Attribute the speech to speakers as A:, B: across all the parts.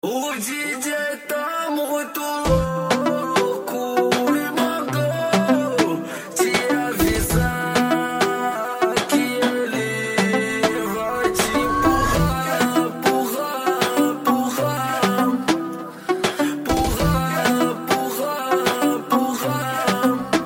A: O DJ tá muito louco e mandou te avisar que ele vai te empurrar, empurrar, empurrar, empurrar, empurrar, empurrar,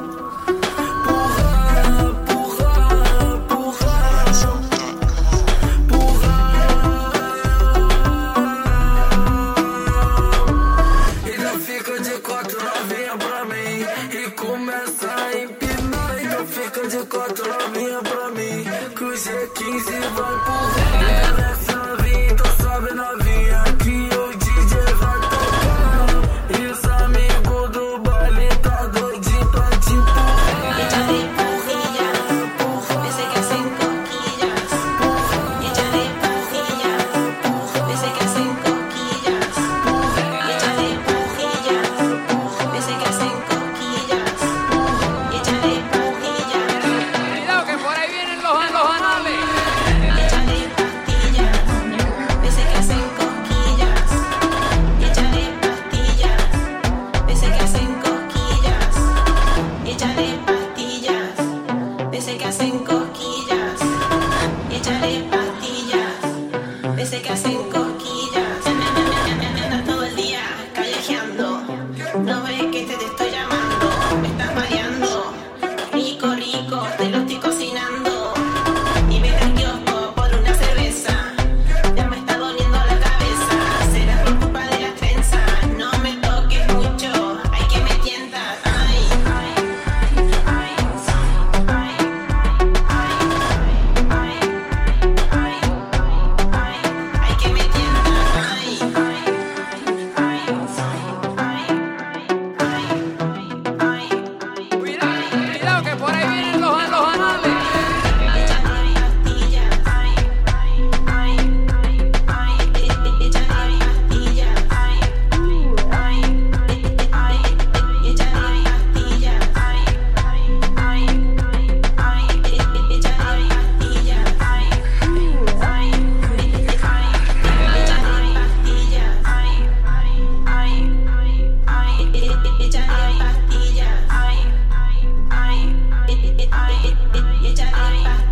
A: começa a empinar, então fica de quatro novinha pra mim, que o G15 vai empurrar. Desce novinha, então sobe novinha, que o DJ vai tocar. E os amigos do baile tá doidinho pra te empurrar.
B: Échale pajillas, ese que hacen cosquillas. Échale pajillas, ese que hacen cosquillas. Échale pajillas, ese que hacen cosquillas. Échale pajillas.
C: Cuidado que por ahí vienen los anales.
B: Échale pastillas, ese que hacen cosquillas. Échale pastillas, ese que hacen cosquillas. Échale pastillas, ese que hacen cosquillas. Échale pastillas, ese que hacen cosquillas. Andas todo el día callejeando, no ves que te estoy llamando. Me estás mareando, rico, rico, te lo estoy cocinando. Y ven al kiosco por una cerveza, ya me está doliendo la cabeza. Será por culpa de la trenza, no me toques mucho, hay que me tientas. Ay, ay, ay, ay, ay, ay, ay, ay, hay que me tientas. Ay, ay, ay, ay, ay,
C: Cuidado que por ahí vienen los anales.
B: échale pastillas, ay, ay, ay, ay, échale pastillas, ay, ay, ay, échale pastillas, ay, ay, ay, échale pastillas, ay, ay, échale pastillas, ay, ay, échale pastillas, ay, ay, échale pastillas.